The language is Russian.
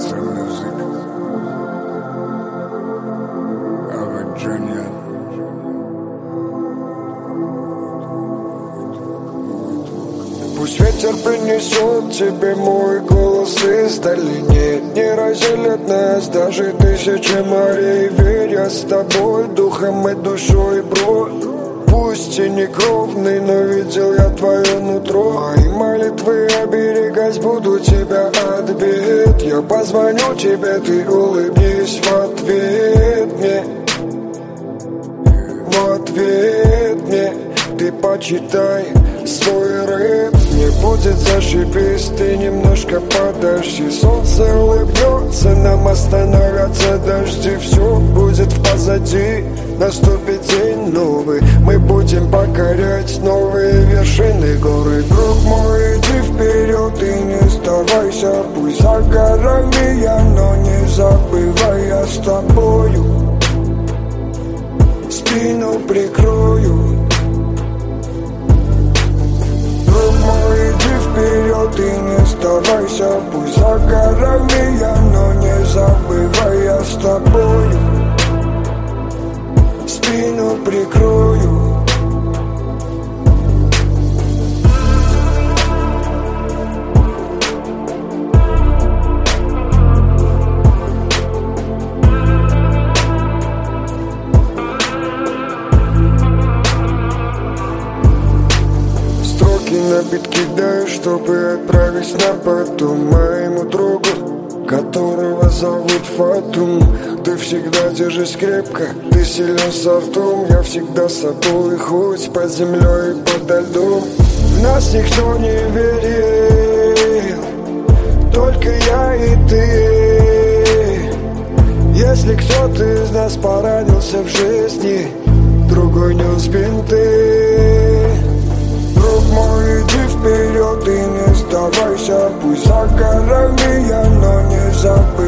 music. Virginia. Пусть ветер принесет тебе мой голос издали. Нет, не разделят нас даже тысячи морей. Верь, я с тобой духом и душой, бро. Пусть и не кровный, но видел я твое нутро. Мои молитвы оберегать буду тебя от бед. Я позвоню тебе, ты улыбнись в ответ мне. В ответ мне ты почитай свой рэп. Не будет зашибись, ты немножко подожди. Солнце улыбнется, нам остановятся дожди. Все будет позади, наступит день новый. Мы будем покорять новые вершины горы. Друг мой, иди вперед и не сдавайся. Пусть за горами я, но не забывай, я с тобою. Спину прикрою. Друг мой, иди вперед и не сдавайся. Пусть за горами я, но не забывай, я с тобою. Спину прикрою. На бит кидаю, чтобы отправить на потом моему другу, которого зовут Фатум. Ты всегда держись крепко, ты силен со ртом. Я всегда с собой, хоть под землей и подо льдом. В нас никто не верил, только я и ты. Если кто-то из нас поранился в жизни, другой нес бинты. Друг мой, иди вперед и не сдавайся. Пусть за горами я, но не забывай.